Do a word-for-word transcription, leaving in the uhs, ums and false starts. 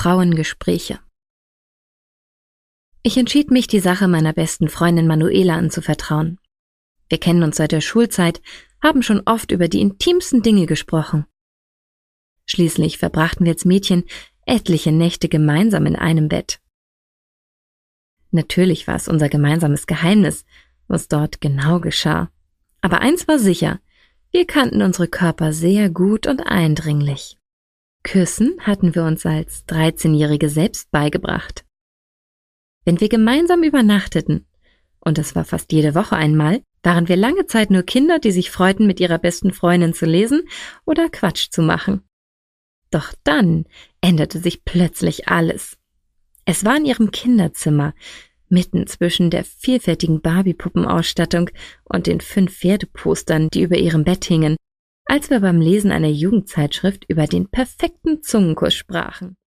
Frauengespräche. Ich entschied mich, die Sache meiner besten Freundin Manuela anzuvertrauen. Wir kennen uns seit der Schulzeit, haben schon oft über die intimsten Dinge gesprochen. Schließlich verbrachten wir als Mädchen etliche Nächte gemeinsam in einem Bett. Natürlich war es unser gemeinsames Geheimnis, was dort genau geschah. Aber eins war sicher, wir kannten unsere Körper sehr gut und eindringlich. Küssen hatten wir uns als dreizehnjährige selbst beigebracht. Wenn wir gemeinsam übernachteten, und es war fast jede Woche einmal, waren wir lange Zeit nur Kinder, die sich freuten, mit ihrer besten Freundin zu lesen oder Quatsch zu machen. Doch dann änderte sich plötzlich alles. Es war in ihrem Kinderzimmer, mitten zwischen der vielfältigen Barbie-Puppenausstattung und den fünf Pferdepostern, die über ihrem Bett hingen, als wir beim Lesen einer Jugendzeitschrift über den perfekten Zungenkuss sprachen.